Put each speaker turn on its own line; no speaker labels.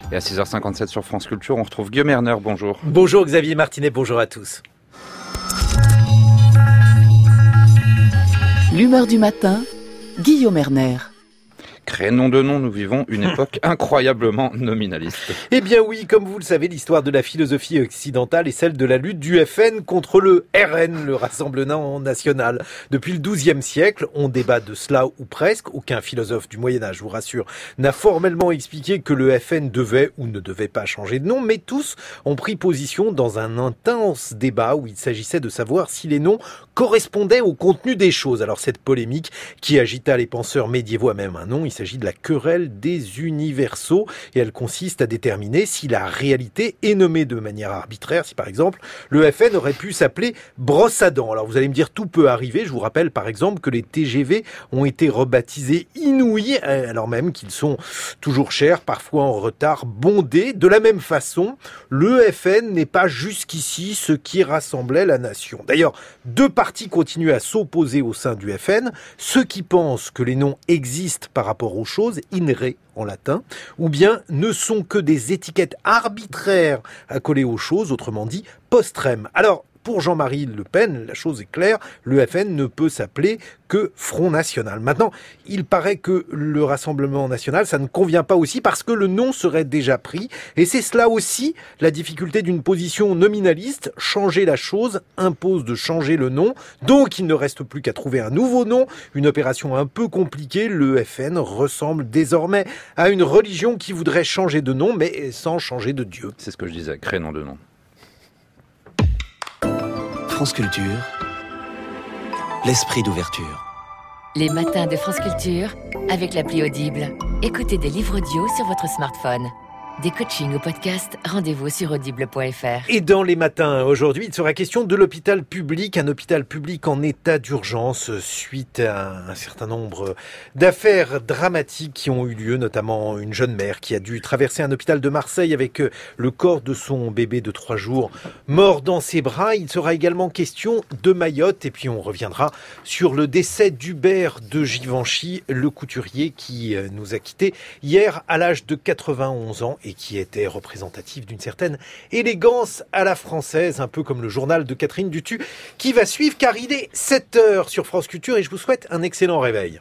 Et à 6h57 sur France Culture, on retrouve Guillaume Erner, bonjour.
Bonjour Xavier Martinet, bonjour à tous.
L'humeur du matin, Guillaume Erner.
Nom de nom, nous vivons une époque incroyablement nominaliste.
Eh bien oui, comme vous le savez, l'histoire de la philosophie occidentale est celle de la lutte du FN contre le RN, le Rassemblement National. Depuis le XIIe siècle, on débat de cela ou presque. Aucun philosophe du Moyen-Âge, je vous rassure, n'a formellement expliqué que le FN devait ou ne devait pas changer de nom, mais tous ont pris position dans un intense débat où il s'agissait de savoir si les noms correspondaient au contenu des choses. Alors cette polémique qui agita les penseurs médiévaux à même un nom, il s'agit de la querelle des universaux et elle consiste à déterminer si la réalité est nommée de manière arbitraire, si par exemple le FN aurait pu s'appeler brosse à dents. Alors vous allez me dire tout peut arriver, je vous rappelle par exemple que les TGV ont été rebaptisés Inouï alors même qu'ils sont toujours chers, parfois en retard, bondés. De la même façon, le FN n'est pas jusqu'ici ce qui rassemblait la nation. D'ailleurs, deux partis continuent à s'opposer au sein du FN, ceux qui pensent que les noms existent par rapport aux choses, in re en latin, ou bien ne sont que des étiquettes arbitraires à coller aux choses, autrement dit post rem. Alors, pour Jean-Marie Le Pen, la chose est claire, le FN ne peut s'appeler que Front National. Maintenant, il paraît que le Rassemblement National, ça ne convient pas aussi parce que le nom serait déjà pris. Et c'est cela aussi la difficulté d'une position nominaliste. Changer la chose impose de changer le nom. Donc, il ne reste plus qu'à trouver un nouveau nom. Une opération un peu compliquée. Le FN ressemble désormais à une religion qui voudrait changer de nom, mais sans changer de Dieu.
C'est ce que je disais, nom de nom.
France Culture, l'esprit d'ouverture.
Les matins de France Culture, avec l'appli Audible. Écoutez des livres audio sur votre smartphone. Des coachings ou podcasts, rendez-vous sur audible.fr.
Et dans les matins, aujourd'hui, il sera question de l'hôpital public, un hôpital public en état d'urgence suite à un certain nombre d'affaires dramatiques qui ont eu lieu, notamment une jeune mère qui a dû traverser un hôpital de Marseille avec le corps de son bébé de 3 jours mort dans ses bras. Il sera également question de Mayotte et puis on reviendra sur le décès d'Hubert de Givenchy, le couturier qui nous a quittés hier à l'âge de 91 ans. Et qui était représentatif d'une certaine élégance à la française, un peu comme le journal de Catherine Dutu, qui va suivre car il est 7h sur France Culture et je vous souhaite un excellent réveil.